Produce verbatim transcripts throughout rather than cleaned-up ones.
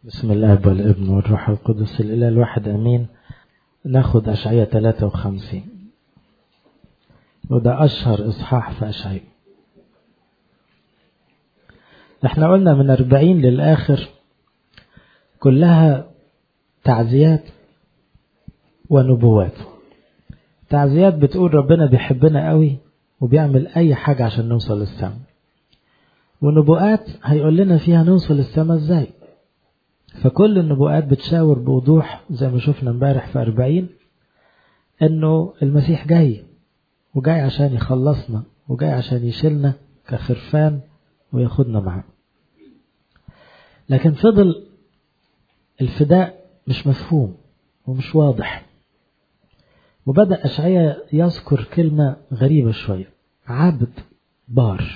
بسم الله والابن والروح القدس الإله الواحد أمين. ناخد أشعية ثلاثة وخمسين، وده أشهر إصحاح في أشعية. احنا قلنا من أربعين للآخر كلها تعزيات ونبوات. تعزيات بتقول ربنا بيحبنا قوي وبيعمل أي حاجة عشان نوصل للسماء، ونبوءات هيقول لنا فيها نوصل للسماء ازاي. فكل النبوءات بتشاور بوضوح زي ما شفنا امبارح في أربعين انه المسيح جاي، وجاي عشان يخلصنا، وجاي عشان يشيلنا كخرفان وياخدنا معاه. لكن فضل الفداء مش مفهوم ومش واضح، وبدأ أشعياء يذكر كلمة غريبة شوية، عبد بار.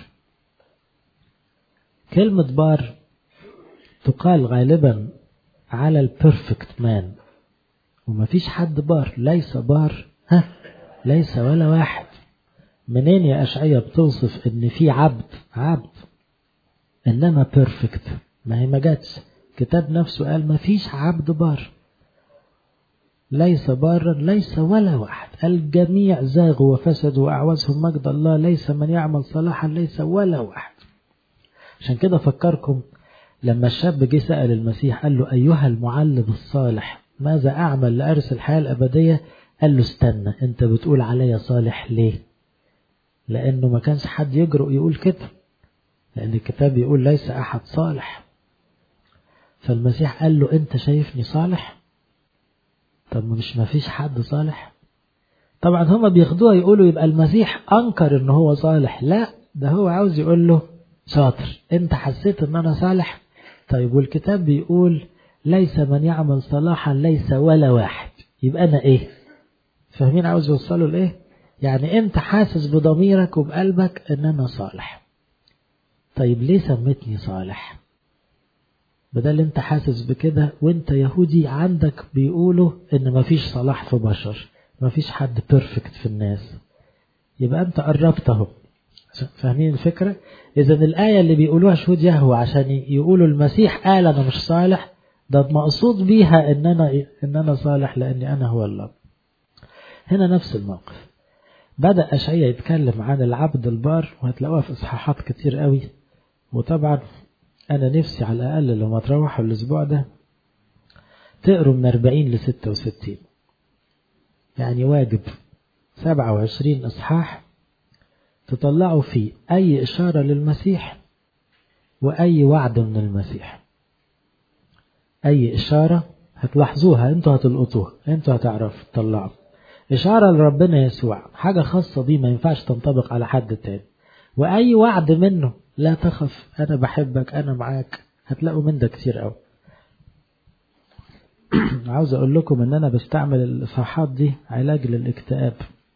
كلمة بار تقال غالبا على البرفكت مان، ومفيش حد بار، ليس بار، ها ليس ولا واحد. منين يا أشعياء بتوصف ان في عبد عبد انما بيرفكت؟ ما هي ما جاتش. كتاب نفسه قال مفيش عبد بار، ليس بارا ليس ولا واحد، الجميع زاغوا وفسدوا وأعوزهم مجد الله، ليس من يعمل صلاحا ليس ولا واحد. عشان كده فكركم لما الشاب جه سأل المسيح قال له أيها المعلم الصالح ماذا أعمل لأرث الحياة الأبدية؟ قال له استنى، أنت بتقول عليا صالح ليه؟ لأنه ما كانش حد يجرؤ يقول كده، لأن الكتاب يقول ليس أحد صالح. فالمسيح قال له أنت شايفني صالح؟ طب مش ما فيش حد صالح؟ طبعا هما بياخدوها يقولوا يبقى المسيح أنكر إنه هو صالح. لا، ده هو عاوز يقول له شاطر، أنت حسيت إن أنا صالح؟ طيب والكتاب بيقول ليس من يعمل صلاحا ليس ولا واحد، يبقى أنا إيه؟ فاهمين عاوز يوصلوا لإيه؟ يعني أنت حاسس بضميرك وبقلبك إن أنا صالح. طيب ليه سمتني صالح؟ بدل أنت حاسس بكده وأنت يهودي عندك بيقولوا إن مفيش صلاح في بشر، مفيش حد بيرفكت في الناس، يبقى أنت قربتهم. فاهمين الفكرة؟ إذا الآية اللي بيقولوها شهود يهوه عشان يقولوا المسيح قال أنا مش صالح، ده مقصود بيها إن أنا إن أنا صالح لأني أنا هو الله. هنا نفس الموقف. بدأ أشعياء يتكلم عن العبد البار، وهتلاقوها في إصحاحات كتير قوي. وطبعا أنا نفسي على الأقل لما تروحوا الأسبوع ده تقروا من أربعين لستة وستين، يعني واجب سبعة وعشرين إصحاح تطلعوا فيه أي إشارة للمسيح وأي وعد من المسيح. أي إشارة هتلاحظوها، أنتوا هتلقطوها، أنتوا هتعرفوا تطلعوا إشارة لربنا يسوع، حاجة خاصة بيه ما ينفعش تنطبق على حد تاني. وأي وعد منه، لا تخف أنا بحبك أنا معاك، هتلاقوا من ده كتير قوي. عاوز أقول لكم أن أنا بستعمل الإصحاحات دي علاج للاكتئاب.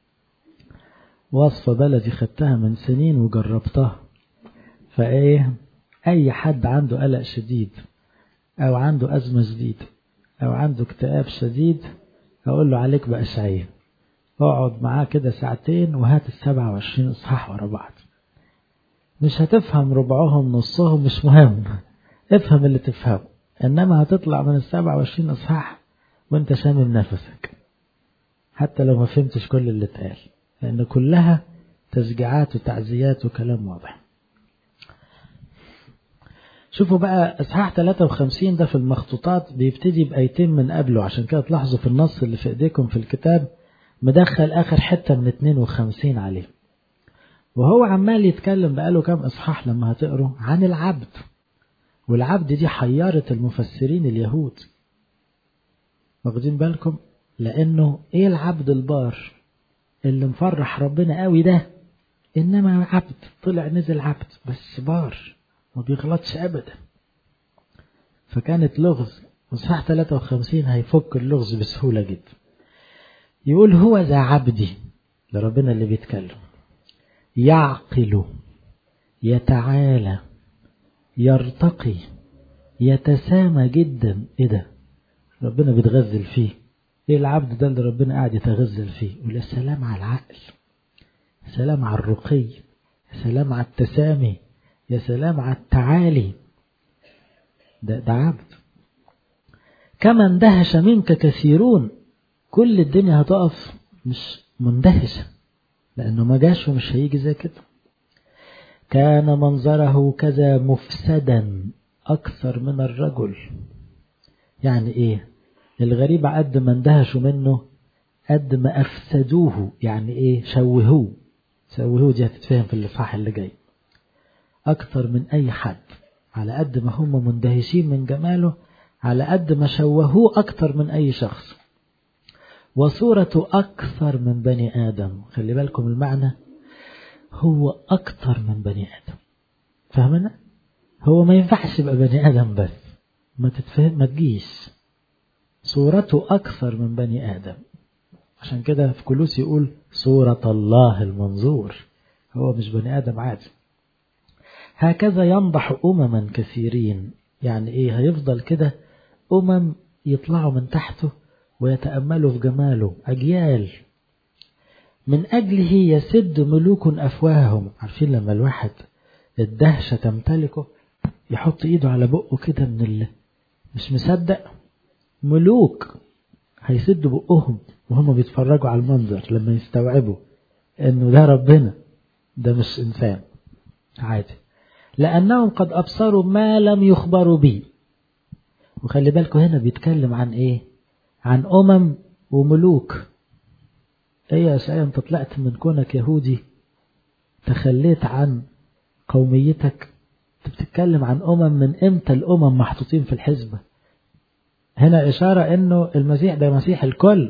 وصفة بلدي خدتها من سنين وجربتها. فإيه، أي حد عنده قلق شديد أو عنده أزمة شديدة أو عنده اكتئاب شديد أقول له عليك بأشعياء، اقعد معاه كده ساعتين وهات السبعة وعشرين إصحاح ورا بعض. مش هتفهم ربعهم نصهم مش مهم، افهم اللي تفهمه، إنما هتطلع من السبعة وعشرين إصحاح وانت شامم نفسك حتى لو ما فهمتش كل اللي اتقال، لأن كلها تشجيعات وتعزيات وكلام واضح. شوفوا بقى إصحاح ثلاثة وخمسين ده في المخطوطات بيبتدي بآيتين من قبله، عشان كده تلاحظوا في النص اللي في ايديكم في الكتاب مدخل آخر حتة من اثنين وخمسين عليه، وهو عمال يتكلم بقاله كام إصحاح لما هتقروا عن العبد. والعبد دي حيرت المفسرين اليهود، واخدين بالكم؟ لأنه إيه العبد البار اللي مفرح ربنا قوي ده؟ إنما عبد طلع نزل عبد بس بار ما بيغلطش أبدا. فكانت لغز، وصحاح ثلاثة وخمسين هيفك اللغز بسهولة جدا. يقول هو ذا عبدي، ده ربنا اللي بيتكلم، يعقل يتعالى يرتقي يتسامى جدا. ايه ده؟ ربنا بيتغزل فيه. ايه العبد ده اللي ربنا قاعد يتغزل فيه؟ يقول السلام على العقل، سلام على الرقي، سلام على التسامي، يا سلام على التعالي. ده, ده عبد. كما اندهش منك كثيرون. كل الدنيا هتقف مش مندهشة، لأنه ما جاش ومش هيجي زي كده. كان منظره كذا مفسدا أكثر من الرجل. يعني إيه؟ الغريب قد ما اندهشوا منه قد ما أفسدوه. يعني إيه؟ شوهوه. شوهوه دي هتتفهم في الإصحاح اللي جاي. أكثر من أي حد. على قد ما هم مندهشين من جماله، على قد ما شوهوه أكثر من أي شخص. وصورته أكثر من بني آدم. خلي بالكم المعنى، هو أكثر من بني آدم. فهمنا؟ هو ما ينفعش يبقى بني آدم بس، ما تتفهم، ما تجيش. صورته أكثر من بني آدم. عشان كده في كولوس يقول صورة الله المنظور. هو مش بني آدم عادي. هكذا ينضح أمما كثيرين. يعني إيه؟ هيفضل كده أمم يطلعوا من تحته ويتأملوا في جماله أجيال. من أجله يسد ملوك أفواههم. عارفين لما الواحد الدهشة تمتلكه يحط إيده على بقه كده من اللي مش مصدق؟ ملوك هيسدوا بقهم وهم بيتفرجوا على المنظر لما يستوعبوا إنه ده ربنا، ده مش إنسان عادي. لأنهم قد أبصروا ما لم يخبروا به. وخلي بالكم هنا بيتكلم عن إيه؟ عن أمم وملوك. إيه يا سيدي، أنت طلعت من كونك يهودي تخليت عن قوميتك، بتتكلم عن أمم. من إمتى الأمم محطوطين في الحزبة؟ هنا إشارة إنه المسيح ده مسيح الكل،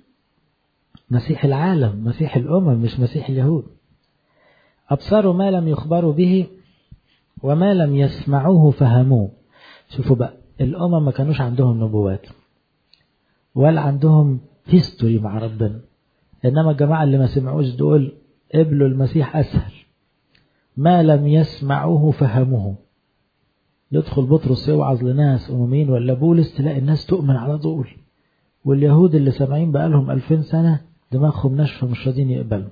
مسيح العالم، مسيح الأمم، مش مسيح اليهود. أبصروا ما لم يخبروا به وما لم يسمعوه فهموه. شوفوا بقى، الأمم ما كانوش عندهم نبوات ولا عندهم هيستوري مع ربنا، إنما الجماعة اللي ما سمعوش دول قبلوا المسيح أسهل. ما لم يسمعوه فهموه. يدخل بطرس يوعظ لناس أمميين ولا بولس تلاقي الناس تؤمن على طول، واليهود اللي سامعين بقالهم ألفين سنة دماغهم ناشفة مش راضين يقبلوا.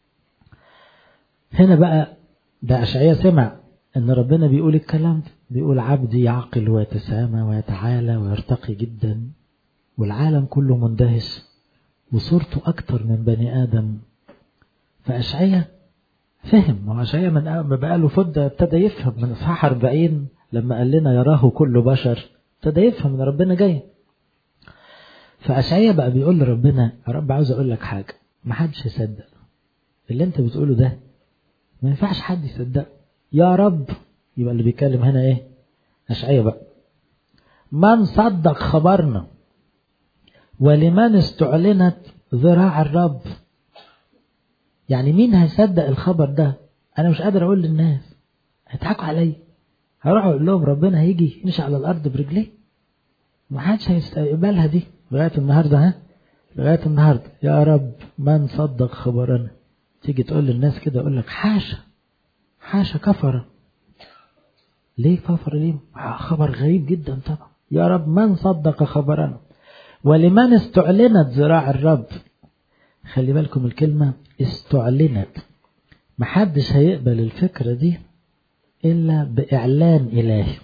هنا بقى ده أشعياء سمع إن ربنا بيقول الكلام ده، بيقول عبدي يعقل ويتسامى ويتعالى ويرتقي جدا، والعالم كله مندهش وصورته أكتر من بني آدم. فأشعياء فهم، وأشعياء من بقاله فدة ابتدى يفهم من إصحاح أربعين لما قال لنا يراه كل بشر، ابتدى يفهم إن ربنا جاي. فأشعياء بقى بيقول لربنا يا رب عاوز أقول لك حاجة، ما حدش يصدق اللي أنت بتقوله ده، ما ينفعش حد يصدق يا رب. يبقى اللي بيتكلم هنا إيه؟ أشعياء بقى. من صدق خبرنا ولمن استعلنت ذراع الرب. يعني مين هيصدق الخبر ده؟ أنا مش قادر أقول للناس، هيضحكوا علي. هروح أقول لهم ربنا هيجي يمشي على الأرض برجليه؟ ما حدش هيستقبلها دي لغاية النهاردة. ها لغاية النهاردة يا رب من صدق خبرنا. تيجي تقول للناس كده أقول لك حاشا حاشا كفرة. ليه كفرة؟ ليه؟ خبر غريب جدا طبعا. يا رب من صدق خبرنا ولمن استعلنت ذراع الرب. خلي بالكم الكلمة استعلنت، محدش هيقبل الفكرة دي إلا بإعلان إلهي.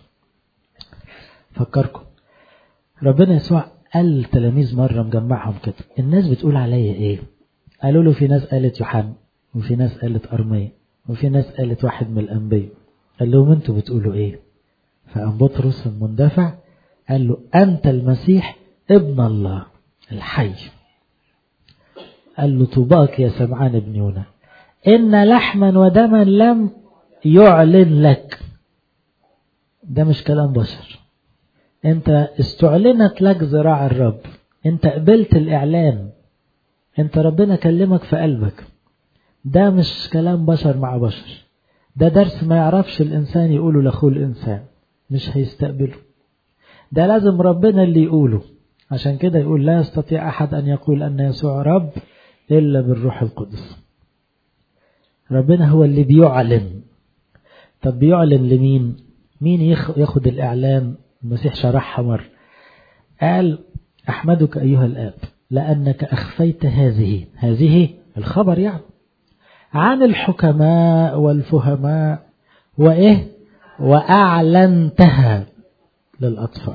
فكركم ربنا يسوع قال للتلاميذ مرة مجمعهم كده، الناس بتقول عليا إيه؟ قالوا له في ناس قالت يوحنا، وفي ناس قالت أرميا، وفي ناس قالت واحد من الأنبياء. قال لهم أنتوا بتقولوا إيه؟ فقام بطرس المندفع قال له أنت المسيح ابن الله الحي. قال له طوباك يا سمعان ابن يونا، إن لحما ودما لم يعلن لك. ده مش كلام بشر، انت استعلنت لك ذراع الرب، انت قبلت الإعلان، انت ربنا كلمك في قلبك. ده مش كلام بشر مع بشر، ده درس ما يعرفش الإنسان يقوله لأخوه الإنسان، مش هيستقبله. ده لازم ربنا اللي يقوله. عشان كده يقول لا يستطيع أحد أن يقول أن يسوع رب إلا بالروح القدس. ربنا هو اللي بيعلن. طب بيعلن لمين؟ مين ياخد الإعلان؟ المسيح شرحها مرة، قال أحمدك أيها الآب لأنك أخفيت هذه هذه الخبر يعني عن الحكماء والفهماء وإيه وأعلنتها للأطفال.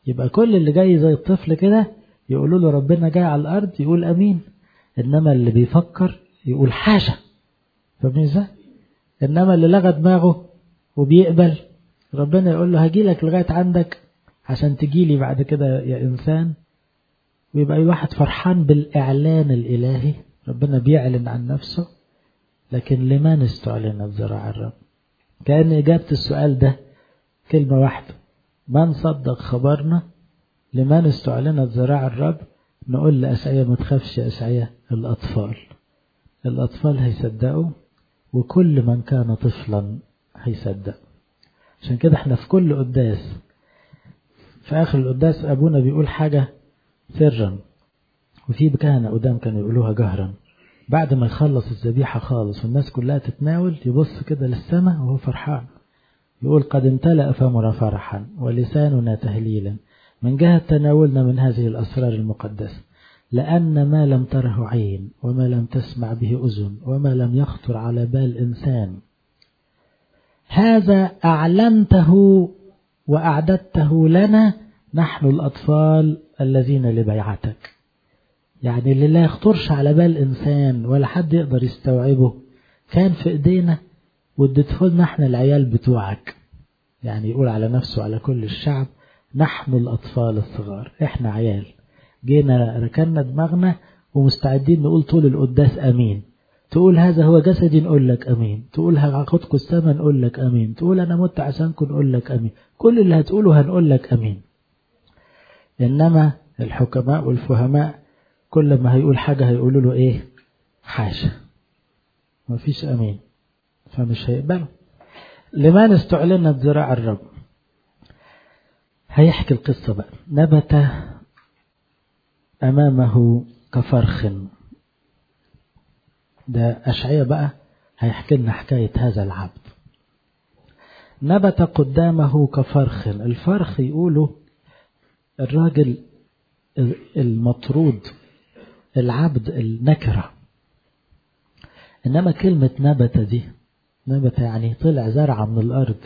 يبقى كل اللي جاي زي الطفل كده يقولوا له ربنا جاي على الأرض يقول أمين، إنما اللي بيفكر يقول حاشا. فاهمين ازاي؟ إنما اللي لغى دماغه وبيقبل ربنا يقول له هجيلك لغاية عندك عشان تجيلي بعد كده يا إنسان. ويبقى الواحد فرحان بالإعلان الإلهي، ربنا بيعلن عن نفسه. لكن لمن استعلنت ذراع الرب؟ كأن إجابة السؤال ده كلمة واحدة، من صدق خبرنا؟ لمن استعلنت ذراع الرب؟ نقول لأشعياء ما تخافش يا أشعياء، الأطفال الأطفال هيصدقوا، وكل من كان طفلا هيصدق. عشان كده احنا في كل قداس في آخر القداس أبونا بيقول حاجة سرا، وفي كهنة قدام كانوا يقولوها جهرا. بعد ما يخلص الذبيحة خالص والناس كلها تتناول يبص كده للسماء وهو فرحان، يقول قد امتلأ فمنا فرحا ولساننا تهليلا من جهة تناولنا من هذه الأسرار المقدسة، لأن ما لم تره عين وما لم تسمع به أذن وما لم يخطر على بال إنسان هذا أعلنته وأعددته لنا نحن الأطفال الذين لبيعتك. يعني اللي لا يخطرش على بال إنسان ولا حد يقدر يستوعبه كان في إيدينا واديته لنا احنا العيال بتوعك. يعني يقول على نفسه على كل الشعب نحن الأطفال الصغار، احنا عيال جينا ركنا دماغنا ومستعدين نقول طول القداس أمين. تقول هذا هو جسدي نقول لك أمين، تقول هاخدكم السما نقول لك أمين، تقول أنا مت عشانكم نقول لك أمين، كل اللي هتقوله هنقول لك أمين. إنما الحكماء والفهماء كل ما هيقول حاجة هيقولوا له إيه؟ حاشا، ما فيش أمين، فمش هيقبلوا. لمن استعلنت ذراع الرب؟ هيحكي القصة بقى. نبت أمامه كفرخ. ده أشعياء بقى هيحكي لنا حكاية هذا العبد. نبت قدامه كفرخ. الفرخ يقولوا الراجل المطرود، العبد النكرة. إنما كلمة نبت دي، نبت يعني طلع زرعة من الأرض،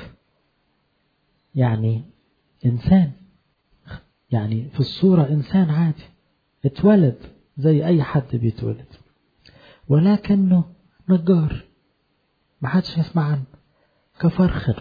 يعني إنسان، يعني في الصورة إنسان عادي اتولد زي أي حد بيتولد، ولكنه نجار ما حدش يسمع عنه. كفرخ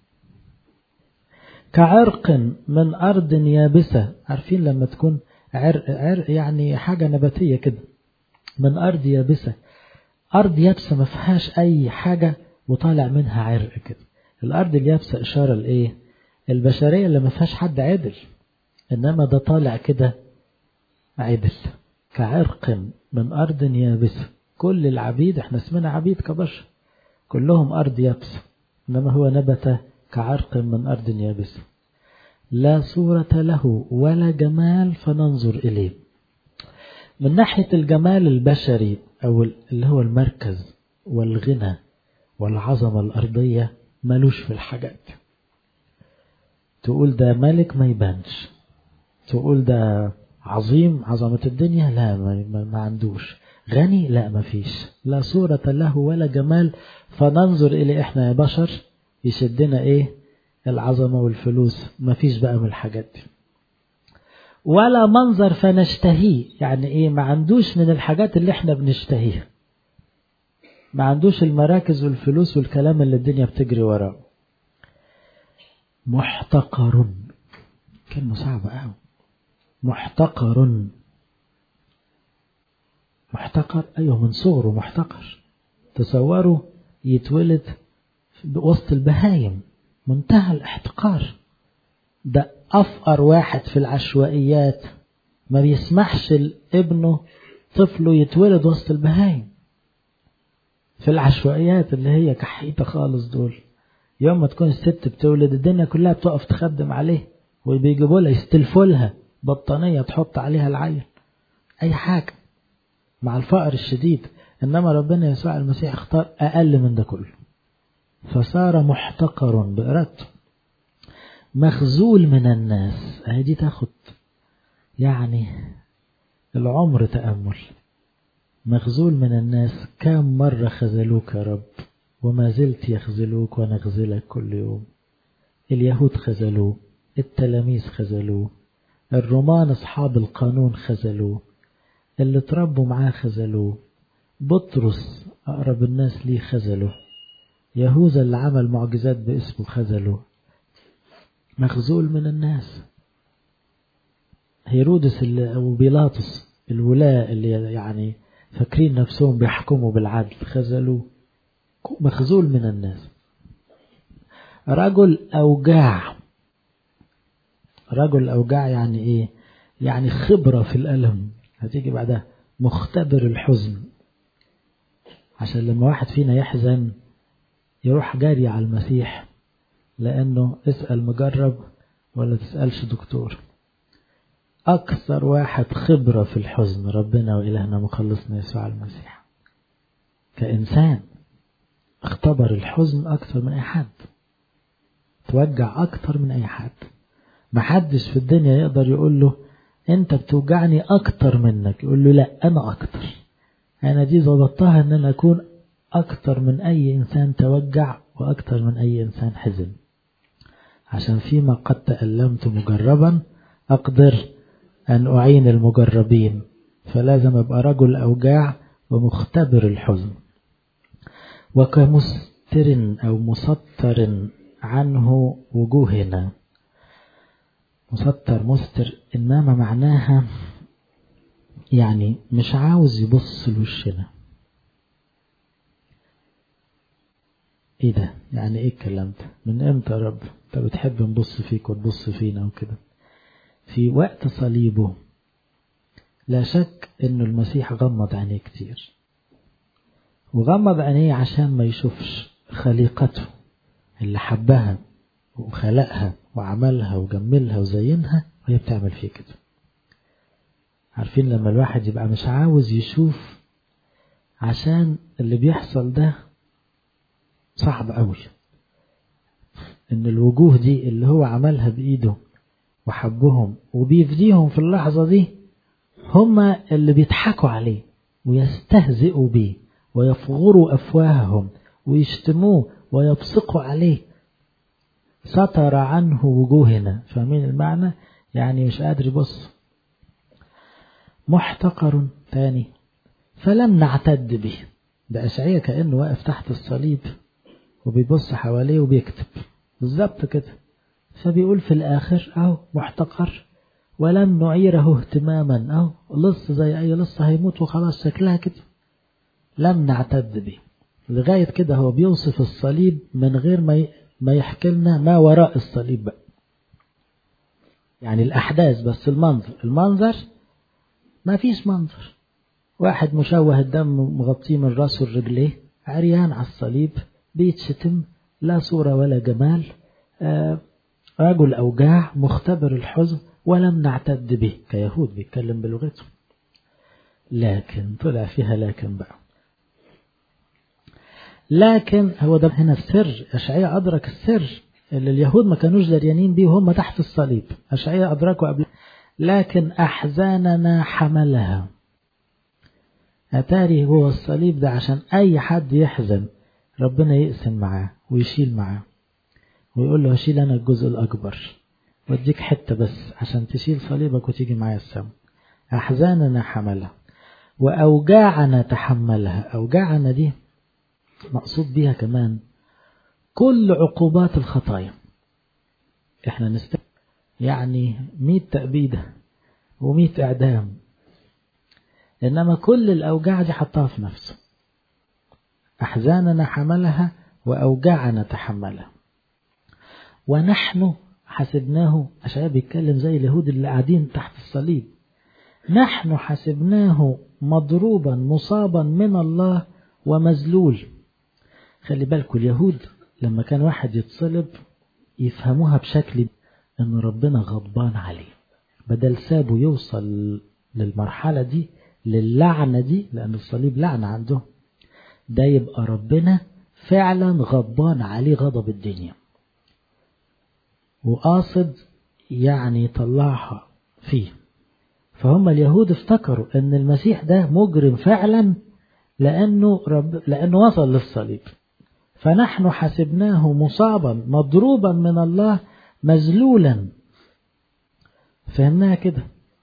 كعرق من أرض يابسة. عارفين لما تكون عرق, عرق يعني حاجة نباتية كده من أرض يابسة، أرض يابسة ما فيهاش أي حاجة وطالع منها عرق كده. الأرض اليابسة إشارة لإيه؟ البشرية اللي ما فيهاش حد عدل، إنما ده طالع كده عدل. كعرق من أرض يابسة، كل العبيد احنا اسمنا عبيد كبشر كلهم أرض يابسة، إنما هو نبت كعرق من أرض يابسة لا صورة له ولا جمال فننظر إليه. من ناحية الجمال البشري أو اللي هو المركز والغنى والعظمة الأرضية ملوش في الحاجات. تقول ده ملك ما يبانش، تقول ده عظيم عظمة الدنيا لا ما, ما عندوش، غني لا ما فيش، لا صورة له ولا جمال فننظر إليه. إحنا يا بشر يشدنا إيه؟ العظمة والفلوس، ما فيش بقى من الحاجات دي. ولا منظر فنشتهيه، يعني إيه؟ ما عندوش من الحاجات اللي إحنا بنشتهيها، ما عندوش المراكز والفلوس والكلام اللي الدنيا بتجري وراه. محتقر، كلمة صعبة قوي. محتقر، محتقر أيوه من صغره محتقر. تصوروا يتولد وسط البهايم، منتهى الاحتقار. ده أفقر واحد في العشوائيات ما بيسمحش لابنه طفله يتولد وسط البهايم في العشوائيات اللي هي كحيطة خالص. دول يوم ما تكون الست بتولد الدنيا كلها بتقف تخدم عليه، وبيجيبوا لها يستلفوا لها بطانية تحط عليها العيل، أي حاجة مع الفقر الشديد. إنما ربنا يسوع المسيح اختار أقل من ده كله، فصار محتقر بإرادته. مخزول من الناس، هذه تاخد يعني العمر تأمل. مخزول من الناس، كم مرة خذلوك يا رب وما زلت يخذلوك ونخذلك كل يوم. اليهود خذلوه، التلاميذ خذلوه، الرومان أصحاب القانون خذلوه، اللي تربوا معاه خذلوه، بطرس أقرب الناس ليه خذلوه، يهوذا اللي عمل معجزات باسمه خذلوه، مخذول من الناس. هيرودس وبيلاطس الولاة اللي يعني فاكرين نفسهم بيحكموا بالعدل خذلوه، مخذول من الناس. رجل أوجاع، رجل أوجاع يعني إيه؟ يعني خبرة في الألم، هتيجي بعدها مختبر الحزن، عشان لما واحد فينا يحزن يروح جاري على المسيح، لأنه اسأل مجرب ولا تسألش دكتور. أكثر واحد خبرة في الحزن ربنا وإلهنا مخلصنا يسوع المسيح، كإنسان اختبر الحزن أكثر من أي حد، توجع أكثر من أي حد. محدش في الدنيا يقدر يقول له أنت بتوجعني أكثر منك، يقول له لا أنا أكثر، أنا دي ضبطتها أن أنا أكون أكثر من أي إنسان توجع وأكثر من أي إنسان حزن، عشان فيما قد تألمت مجربا أقدر أن أعين المجربين. فلازم أبقى رجل أوجاع ومختبر الحزن. وكمستر أو مسطر عنه وجوهنا. مسطر مستر إنما معناها يعني مش عاوز يبص لوشنا. ايه ده؟ يعني ايه الكلام ده؟ من امتى يا رب انت بتحب نبص فيك وتبص فينا وكده؟ في وقت صليبه لا شك انه المسيح غمض عينيه كتير، وغمض عينيه عشان ما يشوفش خليقته اللي حبها وخلقها وعملها وجملها وزينها وهي بتعمل فيه كده. عارفين لما الواحد يبقى مش عاوز يشوف عشان اللي بيحصل ده صعب قوي، ان الوجوه دي اللي هو عملها بإيده وحبهم وبيفديهم في اللحظة دي، هما اللي بيضحكوا عليه ويستهزئوا بيه ويفغروا أفواههم ويشتموه ويبصقوا عليه. ستر عنه وجوهنا. فاهمين المعنى؟ يعني مش قادر يبص. محتقر تاني فلم نعتد به. ده أشعية كأنه واقف تحت الصليب وبيبص حواليه وبيكتب بالظبط كده. فبيقول في الآخر أهو محتقر ولم نعيره اهتماما، أهو لص زي أي لص هيموت وخلاص شكلها كده، لم نعتد به. لغاية كده هو بيوصف الصليب من غير ما ما يحكي لنا ما وراء الصليب بقى، يعني الأحداث بس. المنظر المنظر ما فيش منظر، واحد مشوه الدم مغطيه من راسه الرجليه عريان على الصليب بيتشتم، لا صورة ولا جمال. آه رجل أوجاع مختبر الحزن ولم نعتد به، كيهود بيتكلم بلغته. لكن طلع فيها لكن بقى، لكن هو ده هنا السر. أشعياء أدرك السر اللي اليهود ما كانوش دريانين بيه وهم تحت الصليب. أشعياء أدركوا قبل. لكن أحزاننا حملها. أتاري هو الصليب ده عشان أي حد يحزن ربنا يقسم معاه ويشيل معاه ويقول له هشيل أنا الجزء الأكبر واديك حتة بس عشان تشيل صليبك وتيجي معايا السما. أحزاننا حملها وأوجاعنا تحملها. أوجاعنا دي مقصود بيها كمان كل عقوبات الخطايا. احنا نست يعني مية تأبيدة ومية إعدام، إنما كل الأوجاع دي حطها في نفسه. أحزاننا حملها وأوجاعنا تحملها. ونحن حسبناه. أشعياء بيتكلم زي اليهود اللي قاعدين تحت الصليب. نحن حسبناه مضروبا مصابا من الله ومذلول. خلي بالكم اليهود لما كان واحد يتصلب يفهموها بشكل أن ربنا غضبان عليه، بدل سابه يوصل للمرحلة دي للعنة دي، لأن الصليب لعنة عنده، ده يبقى ربنا فعلا غضبان عليه غضب الدنيا وقاصد يعني يطلعها فيه. فهم اليهود افتكروا أن المسيح ده مجرم فعلا لأنه, رب لأنه وصل للصليب. فنحن حسبناه مصابا مضروبا من الله مذلولا. فهمناها كده.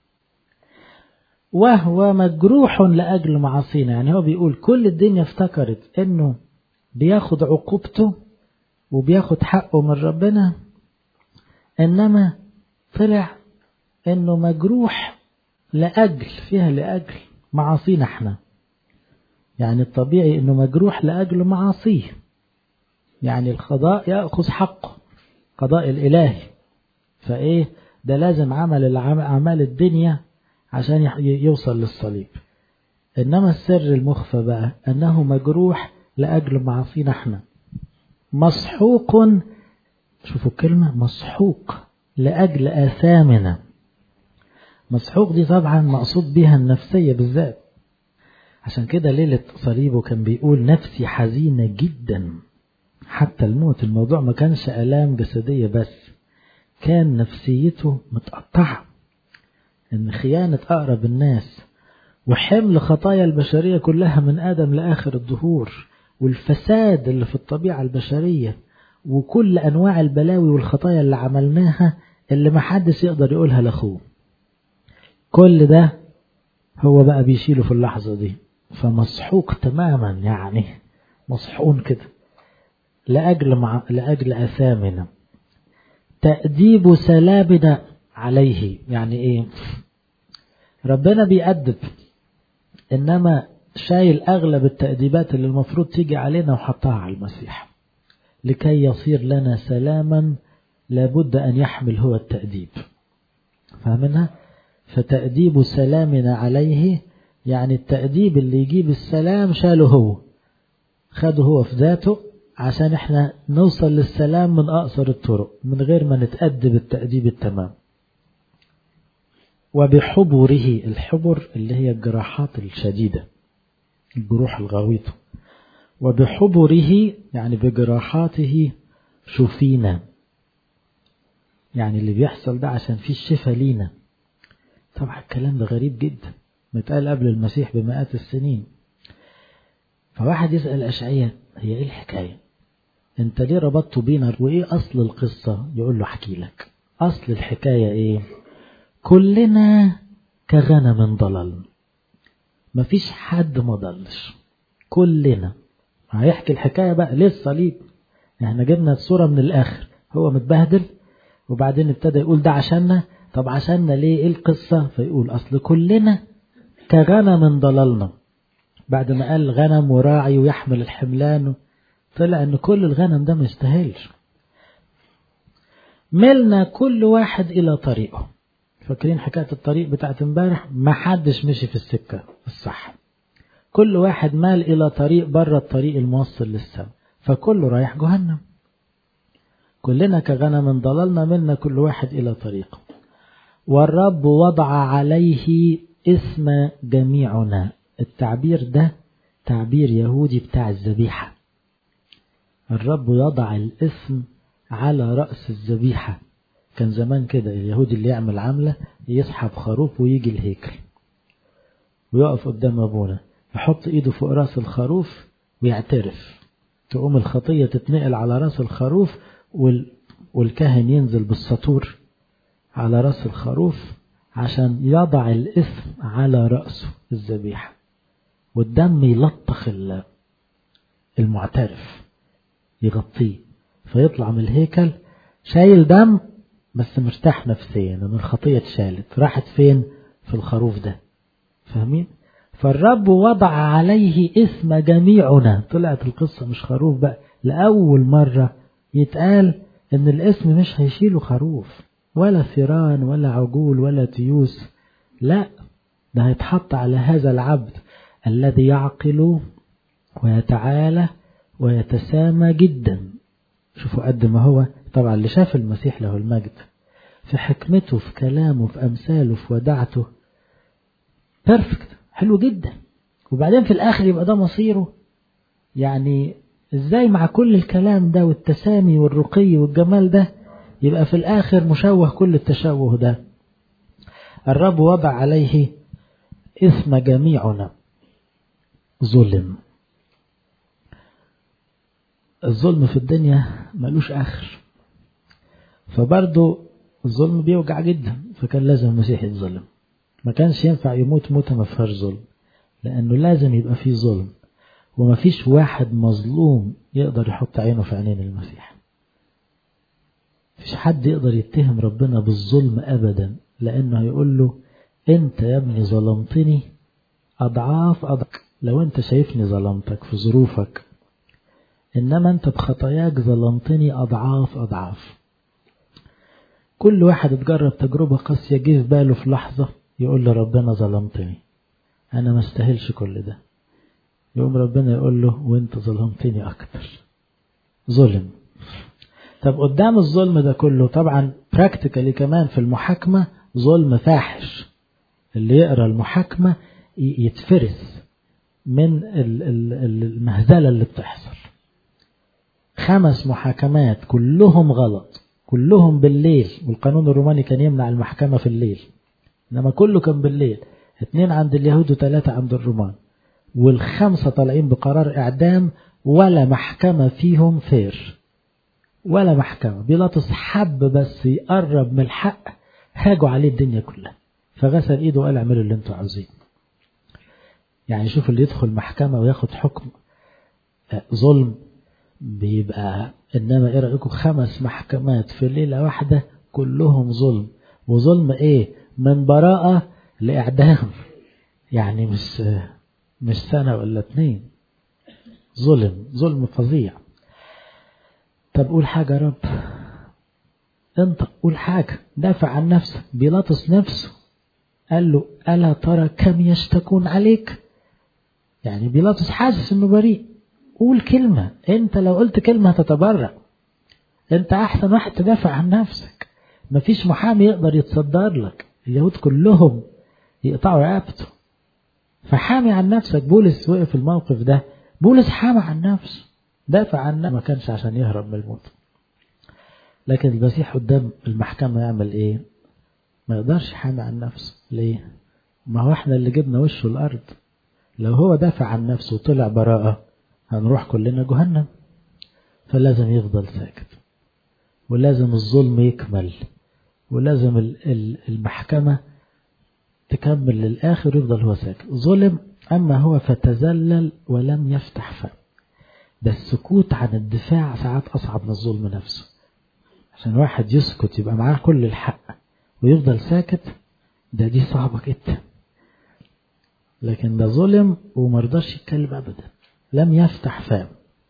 وهو مجروح لأجل معاصينا، يعني هو بيقول كل الدنيا افتكرت انه بياخد عقوبته وبياخد حقه من ربنا، انما طلع انه مجروح لأجل فيها لأجل معاصينا احنا. يعني الطبيعي انه مجروح لأجل معاصيه، يعني القضاء يأخذ حقه، قضاء الإلهي. فايه ده لازم عمل اعمال الدنيا عشان يوصل للصليب. انما السر المخفى بقى انه مجروح لاجل معاصينا احنا، مسحوق، شوفوا الكلمة مسحوق لاجل آثامنا. مسحوق دي طبعا مقصود بها النفسية بالذات، عشان كده ليلة صليبه كان بيقول نفسي حزينة جدا حتى الموت. الموضوع ما كانش آلام جسدية بس، كان نفسيته متقطعة، ان خيانة اقرب الناس وحمل خطايا البشرية كلها من آدم لآخر الدهور، والفساد اللي في الطبيعة البشرية، وكل أنواع البلاوي والخطايا اللي عملناها اللي ما حدش يقدر يقولها لأخوه، كل ده هو بقى بيشيله في اللحظة دي. فمسحوق تماما، يعني مسحون كده لأجل, مع... لأجل أثامنا، تأديب سلامنا عليه. يعني إيه؟ ربنا بيأدب، إنما شايل أغلب التأديبات اللي المفروض تيجي علينا وحطها على المسيح لكي يصير لنا سلاما، لابد أن يحمل هو التأديب. فهمنا؟ فتأديب سلامنا عليه، يعني التأديب اللي يجيب السلام شاله هو، خده هو في ذاته عشان احنا نوصل للسلام من أقصر الطرق من غير ما نتأدب التأديب التمام. وبحبره، الحبر اللي هي الجراحات الشديدة، الجروح الغويطة. وبحبره يعني بجراحاته شفينا، يعني اللي بيحصل ده عشان فيه الشفاء لينا. طبعا الكلام ده غريب جدا، متقال قبل المسيح بمئات السنين. فواحد يسأل أشعياء هي ايه الحكاية؟ انت ليه ربطته بينا؟ وايه اصل القصة؟ يقول له احكي لك اصل الحكاية ايه. كلنا كغنم ضلل، مفيش حد ما ضلش، كلنا. هيحكي الحكاية بقى ليه الصليب، احنا جبنا الصورة من الاخر، هو متبهدل وبعدين ابتدى يقول ده عشاننا. طب عشاننا ليه؟ ايه القصة؟ فيقول اصل كلنا كغنم ضللنا. بعد ما قال غنم وراعي ويحمل الحملان، طلع ان كل الغنم ده ما يستاهلش. ملنا كل واحد الى طريقه. فاكرين حكاية الطريق بتاعت امبارح؟ ما حدش مشي في السكة الصح، كل واحد مال الى طريق بره الطريق الموصل للسماء، فكله رايح جهنم. كلنا كغنم ضللنا، ملنا كل واحد الى طريقه. والرب وضع عليه اسم جميعنا. التعبير ده تعبير يهودي بتاع الذبيحة. الرب يضع الاسم على رأس الذبيحة. كان زمان كده اليهودي اللي يعمل عملة يسحب خروف ويجي الهيكل ويقف قدام أبونا، يحط ايده فوق راس الخروف ويعترف، تقوم الخطية تتنقل على راس الخروف، والكاهن ينزل بالسطور على راس الخروف عشان يضع الاسم على رأسه الذبيحة، والدم يلطخ المعترف يغطيه، فيطلع من الهيكل شايل دم بس مرتاح نفسيا ان الخطية اتشالت. راحت فين؟ في الخروف ده. فاهمين؟ فالرب وضع عليه اسم جميعنا. طلعت القصة مش خروف بقى، لأول مرة يتقال ان الاسم مش هيشيله خروف ولا ثيران ولا عجول ولا تيوس، لا، ده هيتحط على هذا العبد الذي يعقل ويتعالى ويتسامى جدا. شوفوا قد ما هو طبعا اللي شاف المسيح له المجد في حكمته، في كلامه، في أمثاله، في ودعته، بيرفكت، حلو جدا. وبعدين في الآخر يبقى ده مصيره. يعني ازاي مع كل الكلام ده والتسامي والرقي والجمال ده يبقى في الآخر مشوه كل التشوه ده؟ الرب وضع عليه اسم جميعنا. ظلم. الظلم في الدنيا ملوش آخر، فبرضو الظلم بيوجع جدا. فكان لازم المسيح يتظلم. ما كانش ينفع يموت موتة ما فيهاش ظلم، لأنه لازم يبقى فيه ظلم، وما فيش واحد مظلوم يقدر يحط عينه في عينين المسيح. فيش حد يقدر يتهم ربنا بالظلم أبدا، لأنه هيقول له أنت يا ابني ظلمتني أضعاف أضعاف. لو أنت شايفني ظلمتك في ظروفك، إنما أنت بخطاياك ظلمتني أضعاف أضعاف. كل واحد اتجرب تجربة قاسية جه في باله في لحظة يقول له ربنا ظلمتني، أنا ما استاهلش كل ده. يقوم ربنا يقول له وانت ظلمتني أكتر. ظلم. طب قدام الظلم ده كله طبعا براكتيكالي كمان في المحاكمة ظلم فاحش. اللي يقرأ المحاكمة يتفرس من المهزلة اللي بتحصل. خمس محاكمات كلهم غلط، كلهم بالليل، والقانون الروماني كان يمنع المحكمة في الليل، إنما كله كان بالليل. اتنين عند اليهود وثلاثة عند الرومان، والخمسة طالعين بقرار إعدام، ولا محكمة فيهم فير، ولا محكمة. بيلاطس حب بس يقرب من الحق، هاجوا عليه الدنيا كلها، فغسل ايده وقال اعملوا اللي انتوا عاوزين. يعني شوف اللي يدخل محكمة وياخد حكم ظلم بيبقى، انما ايه رأيكم خمس محكمات في ليلة واحدة كلهم ظلم. وظلم ايه؟ من براءة لإعدام، يعني مش مش سنة ولا اتنين، ظلم ظلم فظيع. طب قول حاجة يا رب، انت قول حاجة، دافع عن نفسك. بيلاطس نفسه قال له ألا ترى كم يشتكون عليك؟ يعني بيلاطس حاسس انه بريء، قول كلمة. انت لو قلت كلمة هتتبرأ، انت احسن واحد تدافع عن نفسك. مفيش محامي يقدر يتصدر لك، اليهود كلهم يقطعوا رقبته. فحامي عن نفسك. بولس وقف في الموقف ده، بولس حامي عن نفسه، دافع عن نفسه، ما كانش عشان يهرب من الموت. لكن المسيح قدام المحكمة يعمل ايه؟ ما يقدرش يحامي عن نفسه. ليه؟ ما هو احنا اللي جبنا وشه الارض. لو هو دافع عن نفسه وطلع براءة هنروح كلنا جهنم. فلازم يفضل ساكت، ولازم الظلم يكمل، ولازم المحكمة تكمل للآخر ويفضل هو ساكت. ظلم، أما هو فتزلل ولم يفتح فم. ده السكوت عن الدفاع ساعات أصعب من الظلم نفسه. عشان واحد يسكت يبقى معاه كل الحق ويفضل ساكت، ده دي صعبة جدا. لكن ده ظلم ومرضاش يتكلم أبدا، لم يفتح فم.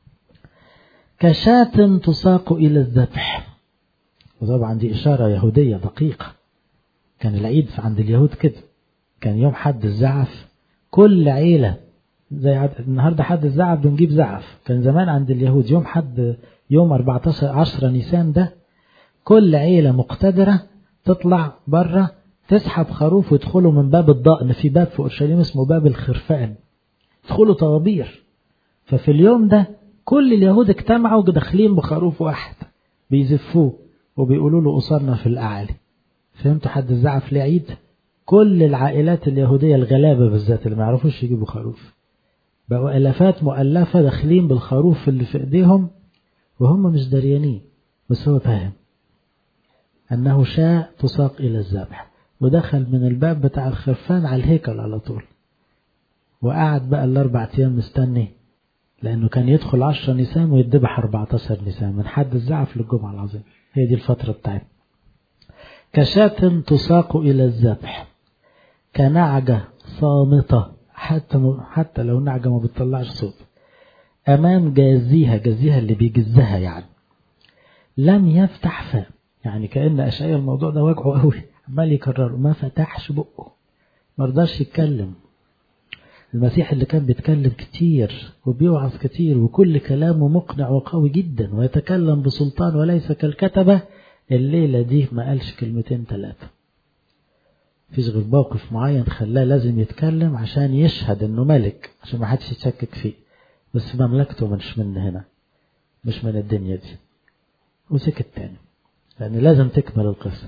كشاة تساق إلى الذبح. وطبعا دي إشارة يهودية دقيقة. كان العيد عند اليهود كده، كان يوم حد الزعف كل عيلة زي النهاردة حد الزعف بنجيب زعف. كان زمان عند اليهود يوم حد يوم أربعتاشر عشرة نيسان ده كل عيلة مقتدرة تطلع برة تسحب خروف ويدخلوا من باب الضأن. في باب في أورشليم اسمه باب الخرفان، يدخلوا طوابير. ففي اليوم ده كل اليهود اجتمعوا داخلين بخروف واحد بيزفوه وبيقولوا له أصرنا في الأعالي. فهمتوا حد الزعف ليه عيد؟ كل العائلات اليهودية الغلابة بالذات اللي ما يعرفوش يجيبوا خروف بقوا ألفات مؤلفة داخلين بالخروف اللي في ايديهم وهم مش دريانين، بس هو فاهم أنه شاء تساق إلى الذبح. ودخل من الباب بتاع الخرفان على الهيكل على طول، وقعد بقى الأربع أيام مستني، لأنه كان يدخل عشرة نيسان ويتذبح أربعتاشر نيسان من حد الزعف للجمعة العظيم. هي دي الفترة بتاعتنا. كشاة تساق إلى الذبح، كنعجة صامتة، حتى حتى لو نعجة ما بتطلعش صوت، أمام جازيها، جازيها اللي بيجزها يعني، لم يفتح فم. يعني كأن أشعياء الموضوع ده واجعه قوي، عمال يكرره، ما فتحش بقه، ما رضاش يتكلم. المسيح اللي كان بيتكلم كتير وبيوعظ كتير وكل كلامه مقنع وقوي جدا ويتكلم بسلطان وليس كالكتبة، الليلة دي ما قالش كلمتين ثلاثة. فيش غير موقف معين خلاه لازم يتكلم عشان يشهد انه ملك، عشان ما حدش يتشكك فيه، بس مملكته مش من هنا، مش من الدنيا دي. وسكت تاني لأن لازم تكمل القصة.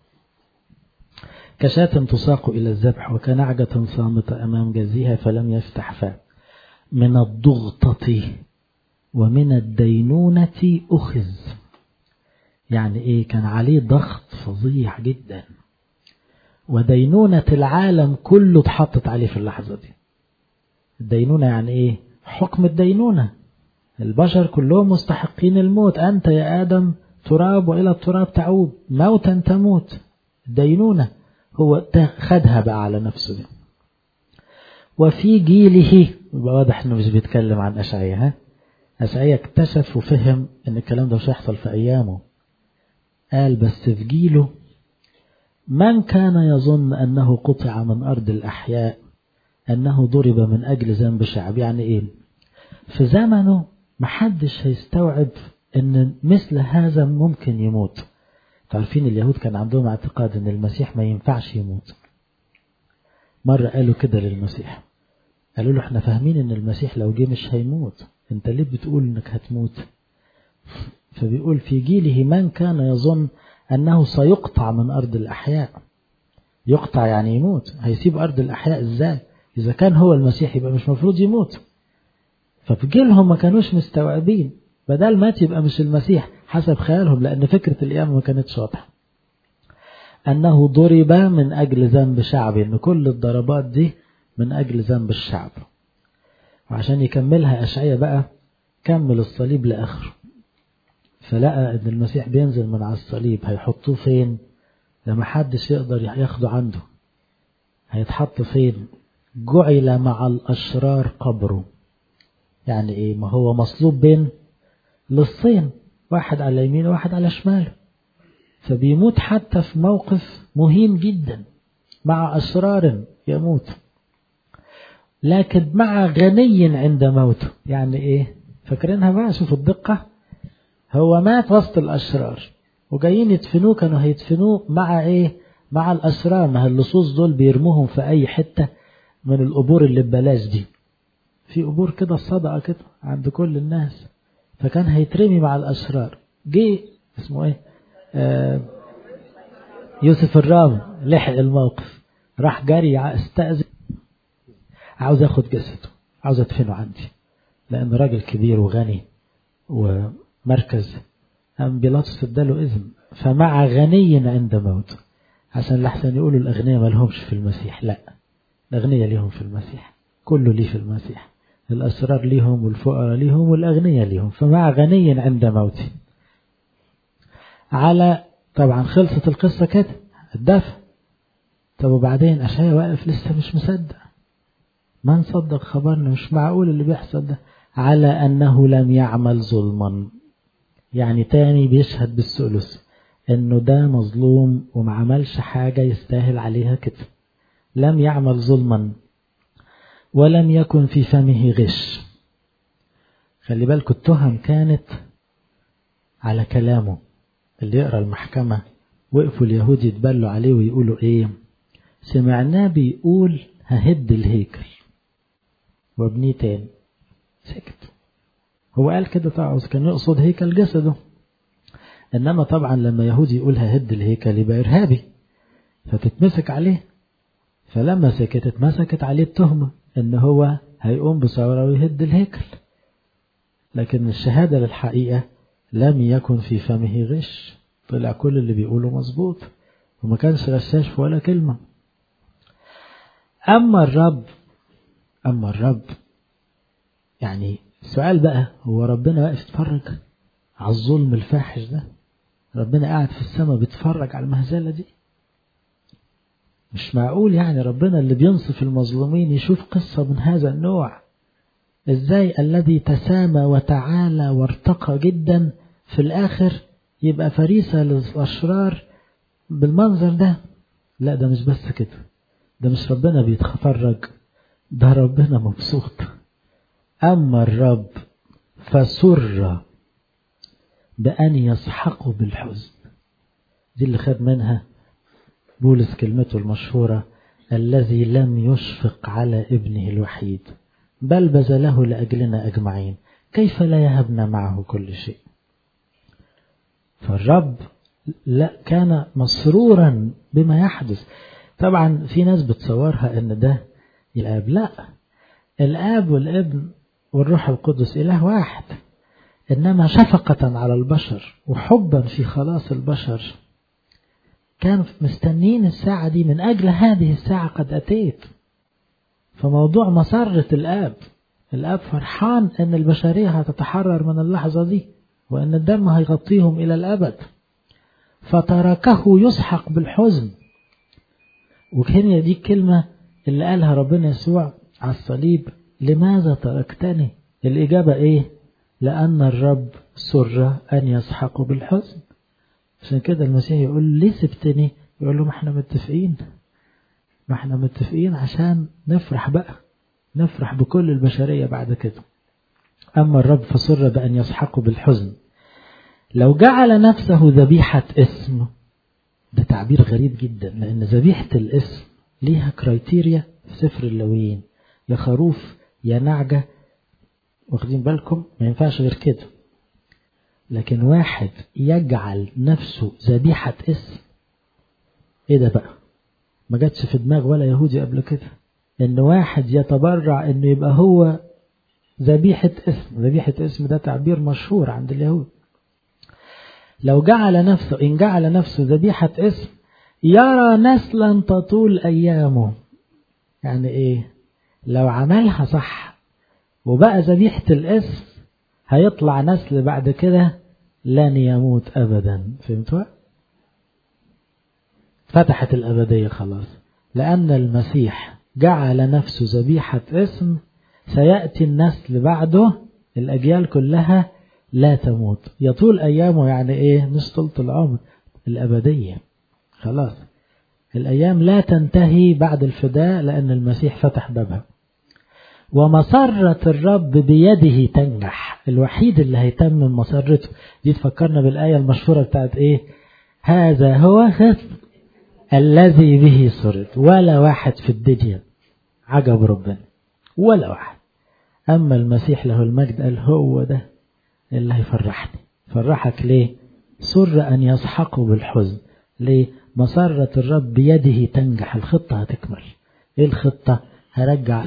كشاة تساق إلى الذبح، وكنعجة صامتة أمام جزيها فلم يفتح فم. من الضغطة ومن الدينونة أخذ. يعني إيه؟ كان عليه ضغط فظيع جدا، ودينونة العالم كله اتحطت عليه في اللحظة دي. الدينونة يعني ايه؟ حكم الدينونة. البشر كلهم مستحقين الموت، أنت يا آدم تراب وإلى التراب تعود، موتا تموت. الدينونة هو خدها بقى على نفسه دي. وفي جيله، يبقى واضح انه مش بيتكلم عن أشعياء. ها أشعياء اكتشف وفهم ان الكلام ده مش هيحصل في أيامه. قال بس في جيله من كان يظن أنه قطع من أرض الأحياء، أنه ضرب من أجل ذنب شعب. يعني إيه؟ في زمنه محدش هيستوعب أن مثل هذا ممكن يموت. تعرفين اليهود كان عندهم اعتقاد أن المسيح ما ينفعش يموت. مرة قالوا كده للمسيح، قالوا له احنا فاهمين أن المسيح لو جه مش هيموت، انت ليه بتقول أنك هتموت؟ فبيقول في جيله من كان يظن أنه سيقطع من أرض الأحياء. يقطع يعني يموت. هيسيب أرض الأحياء إزاي؟ إذا كان هو المسيح يبقى مش مفروض يموت. ففي جيلهم ما كانوش مستوعبين، بدل مات يبقى مش المسيح حسب خيالهم، لأن فكرة القيامة ما كانتش واضحة. أنه ضرب من أجل ذنب شعبي، إن كل الضربات دي من أجل ذنب الشعب. وعشان يكملها أشعياء بقى كمل الصليب لآخره، فلقى أن المسيح بينزل من على الصليب، هيحطوه فين؟ لما حدش يقدر ياخده عنده. هيتحط فين؟ جعل مع الأشرار قبره. يعني إيه؟ ما هو مصلوب بين للصين، واحد على يمين وواحد على شمال، فبيموت حتى في موقف مهين جدا، مع أشرار يموت، لكن مع غني عند موته. يعني إيه؟ فاكرينها بقى؟ شوف الدقة. هو مات وسط الأشرار وجايين يدفنوه، كانوا هيدفنوه مع إيه؟ مع الأشرار. ما اللصوص دول بيرموهم في أي حتة من القبور اللي ببلاش دي، في قبور كده الصدقة كده عند كل الناس، فكان هيترمي مع الأشرار. جه اسمه إيه؟ آه يوسف الرامي لحق الموقف، راح جري استأذن، عاوز أخد جسده، عاوز أدفنه عندي، لأن راجل كبير وغني ومركز. أم بيلاطس اداله إذن، فمع غني عند موته، عشان لحسن يقولوا الأغنياء ما لهمش في المسيح. لا، الأغنياء ليهم في المسيح، كله ليه في المسيح. الأسرار ليهم والفقراء ليهم والأغنياء ليهم، فمع غني عند موته. على طبعا خلصت القصة كده، الدفع. طب وبعدين أشعياء واقف لسه مش مصدق، ما نصدق خبرنا، مش معقول اللي بيحصل ده. على أنه لم يعمل ظلما، يعني تاني بيشهد بالثلث انه ده مظلوم وما عملش حاجة يستاهل عليها كده. لم يعمل ظلما ولم يكن في فمه غش. خلي بالكم التهم كانت على كلامه. اللي يقرأ المحكمة وقفوا اليهود يتبلوا عليه ويقولوا ايه؟ سمعناه بيقول ههد الهيكل وابنيه تاني. سكت. هو قال كده طبعا كان يقصد هيكل جسده، إنما طبعا لما يهودي يقول ههد الهيكل يبقى إرهابي، فتتمسك عليه. فلما سكت اتمسكت عليه التهمة إن هو هيقوم بثورة ويهد الهيكل. لكن الشهادة للحقيقة لم يكن في فمه غش، طلع كل اللي بيقوله مظبوط وما كانش غشاش في ولا كلمة. أما الرب أما الرب يعني السؤال بقى، هو ربنا واقف يتفرج على الظلم الفاحش ده؟ ربنا قاعد في السماء بيتفرج على المهزلة دي؟ مش معقول يعني ربنا اللي بينصف المظلومين يشوف قصة من هذا النوع. ازاي الذي تسامى وتعالى وارتقى جدا في الآخر يبقى فريسة للأشرار بالمنظر ده؟ لا، ده مش بس كده، ده مش ربنا بيتفرج، ده ربنا مبسوط. أما الرب فسر بأن يسحقوا بالحزن. دي اللي خد منها بولس كلمته المشهورة: الذي لم يشفق على ابنه الوحيد بل بذله لأجلنا أجمعين، كيف لا يهبنا معه كل شيء. فالرب لا كان مسرورا بما يحدث. طبعا في ناس بتصورها ان ده الآب، لا، الآب والابن والروح القدس إله واحد، إنما شفقة على البشر وحبا في خلاص البشر كانوا مستنين الساعة دي، من أجل هذه الساعة قد أتيت. فموضوع مسرة الآب، الآب فرحان أن البشرية هتتحرر من اللحظة دي، وأن الدم هيغطيهم إلى الأبد، فتركه يسحق بالحزن. وكان دي الكلمة اللي قالها ربنا يسوع على الصليب: لماذا تركتني؟ الإجابة إيه؟ لأن الرب سر أن يسحق بالحزن. عشان كده المسيح يقول: ليه سبتني؟ يقول له: ما احنا متفقين، ما احنا متفقين عشان نفرح بقى، نفرح بكل البشرية بعد كده. أما الرب فسر بأن يسحق بالحزن. لو جعل نفسه ذبيحة اسم، ده تعبير غريب جدا، لأن ذبيحة الاسم ليها كرايتيريا في سفر اللاويين: يا خروف يا نعجة، واخدين بالكم؟ ما ينفعش غير كده. لكن واحد يجعل نفسه ذبيحة اسم، ايه ده بقى؟ ما جاتش في دماغ ولا يهودي قبل كده ان واحد يتبرع انه يبقى هو ذبيحة اسم. ذبيحة اسم ده تعبير مشهور عند اليهود. لو جعل نفسه، إن جعل نفسه ذبيحة اسم، يرى نسلا تطول أيامه. يعني إيه؟ لو عملها صح وبقى ذبيحة الاسم، هيطلع نسل بعد كده لن يموت أبدا. فهمتوا؟ فتحت الأبدية خلاص، لأن المسيح جعل نفسه ذبيحة اسم. سيأتي النسل بعده، الأجيال كلها لا تموت، يطول أيامه. يعني إيه؟ مش طولة العمر، الأبدية خلاص. الأيام لا تنتهي بعد الفداء، لأن المسيح فتح بابها. ومسرة الرب بيده تنجح. الوحيد اللي هيتمم مسرته دي تفكرنا بالآية المشهورة بتاعت إيه؟ هذا هو الذي به سرت. ولا واحد في الدنيا عجب ربنا، ولا واحد. أما المسيح له المجد قال: هو ده اللي هيفرحني. فرحك ليه؟ سر أن يسحقوا بالحزن. ليه؟ مسرة الرب بيده تنجح. الخطة هتكمل. إيه الخطة؟ هرجع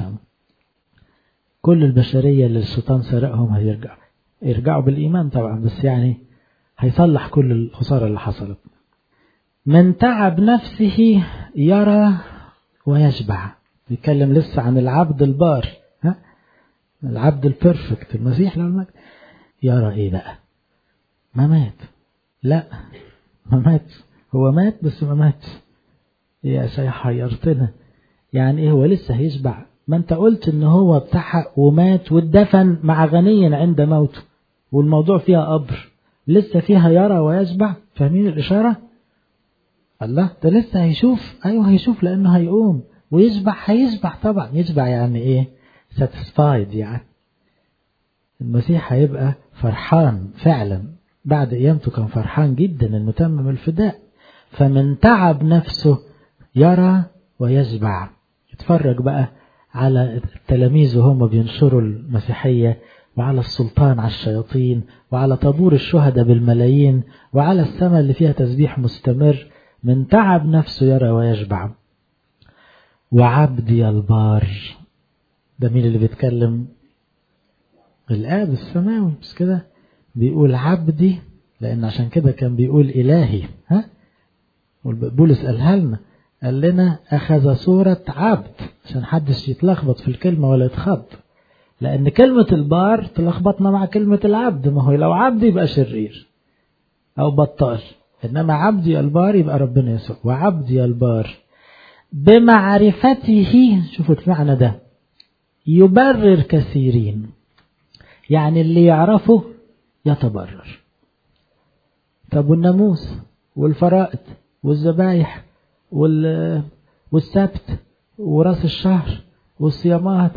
كل البشرية اللي الشيطان سرقهم، هيرجع يرجعوا بالإيمان طبعا، بس يعني هيصلح كل الخسارة اللي حصلت. من تعب نفسه يرى ويشبع. بيتكلم لسه عن العبد البار، ها؟ العبد البرفكت، المسيح له المجد. يرى ايه بقى؟ ما مات. لا، ما مات. هو مات بس ما مات. يا شيخ حيرتنا. يعني ايه هو لسه هيشبع؟ ما انت قلت ان هو اتحق ومات واتدفن مع غني عند موته، والموضوع فيها قبر، لسه فيها يرى ويشبع. فاهمين الاشاره؟ الله، ده لسه هيشوف. ايوه هيشوف، لانه هيقوم ويشبع. هيشبع طبعا. يشبع يعني ايه؟ satisfied. يعني المسيح هيبقى فرحان فعلا. بعد قيامته كان فرحان جدا انه تمم الفداء. فمن تعب نفسه يرى ويشبع. اتفرج بقى على التلاميذ وهم بينشروا المسيحية، وعلى السلطان على الشياطين، وعلى طابور الشهداء بالملايين، وعلى السماء اللي فيها تسبيح مستمر. من تعب نفسه يرى ويشبع. وعبدي البار، ده مين اللي بيتكلم؟ الآب السماوي، مش كده؟ بيقول عبدي، لأن عشان كده كان بيقول إلهي. ها؟ بولس قالها لنا، قال لنا أخذ صورة عبد، عشان حدش يتلخبط في الكلمة ولا يتخض، لأن كلمة البار تلخبطنا مع كلمة العبد. ما هو لو عبد يبقى شرير أو بطال، إنما عبدي البار يبقى ربنا يسوع. وعبدي البار بمعرفته، شوفوا المعنى ده، يبرر كثيرين. يعني اللي يعرفه يتبرر. طب والناموس والفرائض والذبايح والسبت وراس الشهر والصيامات،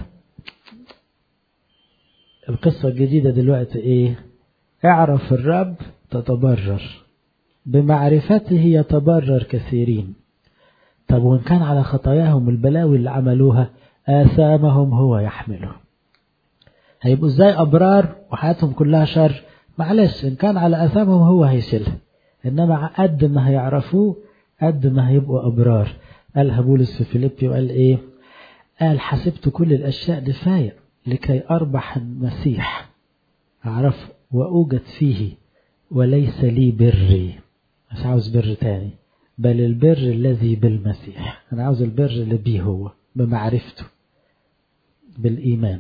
القصة الجديدة دلوقتي ايه؟ اعرف الرب تتبرر، بمعرفته يتبرر كثيرين. طب وإن كان على خطاياهم البلاوي اللي عملوها آثامهم هو يحمله، هيبقوا ازاي أبرار وحياتهم كلها شر؟ معلش، إن كان على آثامهم هو هيشيلها، إنما قد ما هيعرفوه قد ما هيبقوا أبرار. قالها بولس في فيليبي وقال إيه؟ قال حسبت كل الأشياء دفاية لكي أربح المسيح أعرف وأوجد فيه وليس لي بري. مش عاوز بر تاني، بل البر الذي بالمسيح. أنا عاوز البر اللي بيه هو، بمعرفته، بالإيمان.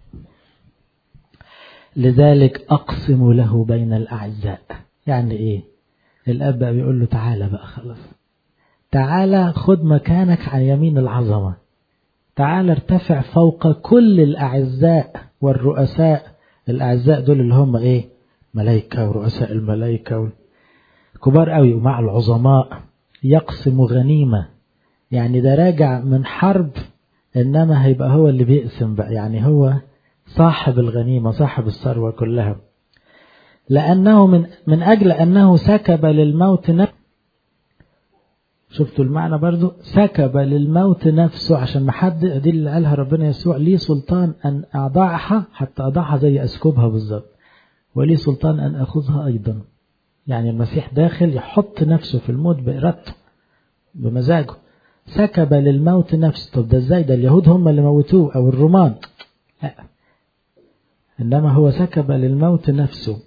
لذلك أقسم له بين الأعزاء. يعني إيه؟ الأب بيقول له تعالى بقى خلاص، تعالى خد مكانك عن يمين العظمة، تعالى ارتفع فوق كل الأعزاء والرؤساء. الأعزاء دول اللي هم إيه؟ ملايكة ورؤساء الملايكة كبار قوي، ومع العظماء. يقسم غنيمة، يعني ده راجع من حرب، إنما هيبقى هو اللي بيقسم بقى، يعني هو صاحب الغنيمة، صاحب الثروة كلها. لأنه من, من أجل أنه سكب للموت نفسه. شفتوا المعنى برضو؟ سكب للموت نفسه، عشان ما حد، دي اللي قالها ربنا يسوع، لي سلطان أن أضعها، حتى أضعها زي أسكبها بالظبط، ولي سلطان أن أخذها أيضا. يعني المسيح داخل يحط نفسه في الموت بإرادته بمزاجه. سكب للموت نفسه. طب ده ازاي؟ ده اليهود هم اللي موتوه أو الرومان؟ لا، إنما هو سكب للموت نفسه.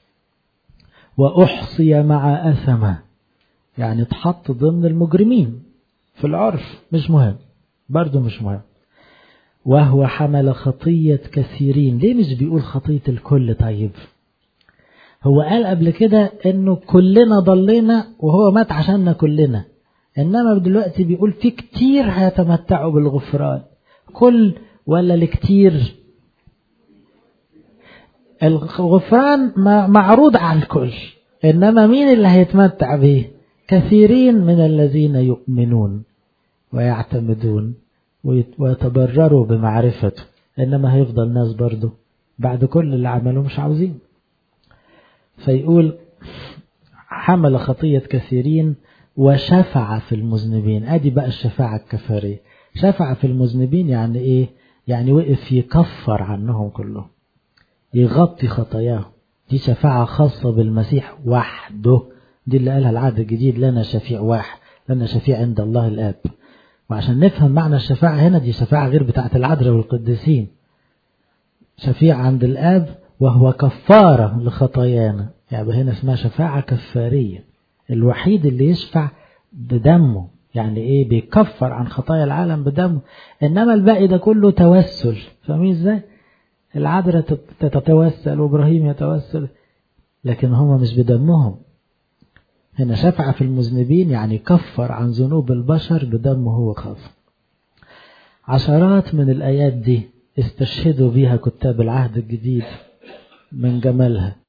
وأحصي مع أثمة، يعني اتحط ضمن المجرمين في العرف، مش مهم برضو، مش مهم. وهو حمل خطية كثيرين. ليه مش بيقول خطية الكل؟ طيب هو قال قبل كده انه كلنا ضلينا وهو مات عشاننا كلنا، انما دلوقتي بيقول في كتير هيتمتعوا بالغفران. كل ولا الكتير؟ الغفران معروض على الكل، انما مين اللي هيتمتع به؟ كثيرين من الذين يؤمنون ويعتمدون ويتبرروا بمعرفته. انما هيفضل ناس برضو بعد كل اللي عملوا مش عاوزين. فيقول حمل خطية كثيرين وشفع في المذنبين. ادي بقى الشفاعة الكفارية. شفع في المذنبين يعني ايه؟ يعني وقف يكفر عنهم كلهم، يغطي خطاياهم. دي شفاعة خاصة بالمسيح وحده. دي اللي قالها العهد الجديد، لنا شفيع واحد، لنا شفيع عند الله الآب. وعشان نفهم معنى الشفاعة هنا، دي شفاعة غير بتاعة العذراء والقديسين. شفيع عند الآب وهو كفارة لخطايانا، يعني هنا اسمها شفاعة كفارية. الوحيد اللي يشفع بدمه، يعني ايه؟ بيكفر عن خطايا العالم بدمه. انما الباقي ده كله توسل. فاهمين ازاي؟ العذراء تتوسل وابراهيم يتوسل، لكن هم مش بدمهم. هنا شفع في المذنبين، يعني كفر عن ذنوب البشر بدمه هو خاص. عشرات من الآيات دي استشهدوا بها كتاب العهد الجديد من جمالها.